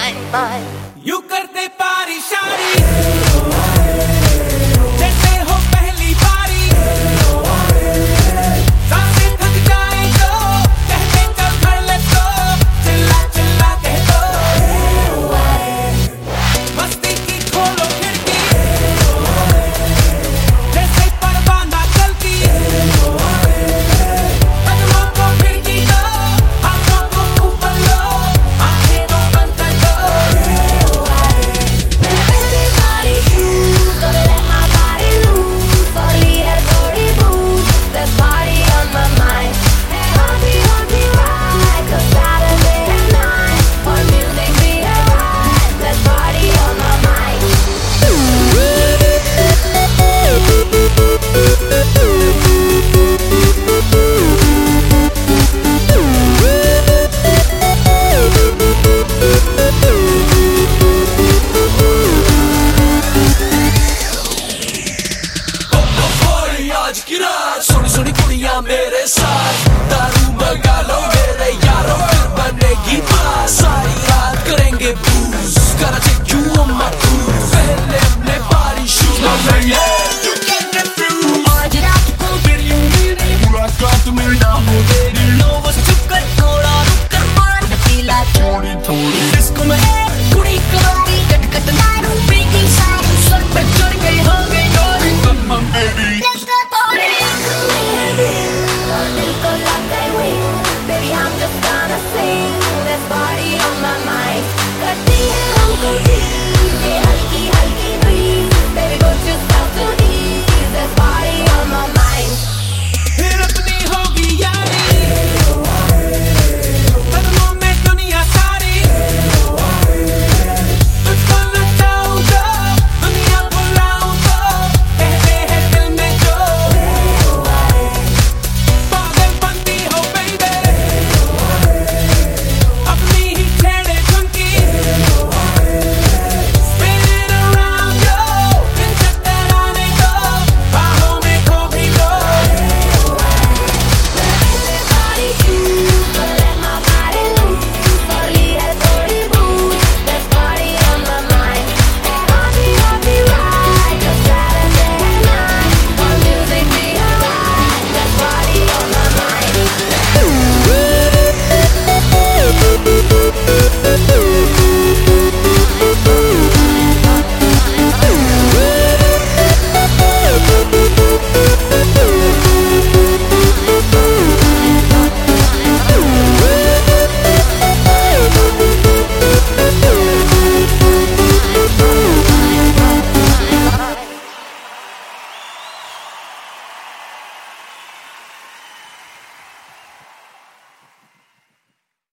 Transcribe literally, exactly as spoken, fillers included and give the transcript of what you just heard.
mine, mine. You करते पारी शारी जैसे हो पहली बारी, सांसें थक जाए तो कहते चल भर ले तो, चिल्ला चिल्ला कह दो मस्ती की खोलो खिड़की, जैसे परवाना चलती, कदमों को खिड़की दो, हाथों को ऊपर लो, आंखें तो बंद कर दो। आज की रात सुनी सुनी कुड़ियां मेरे साथ, दारू मंगा लो मेरे यारों, फिर बनेगी बात, सारी रात करेंगे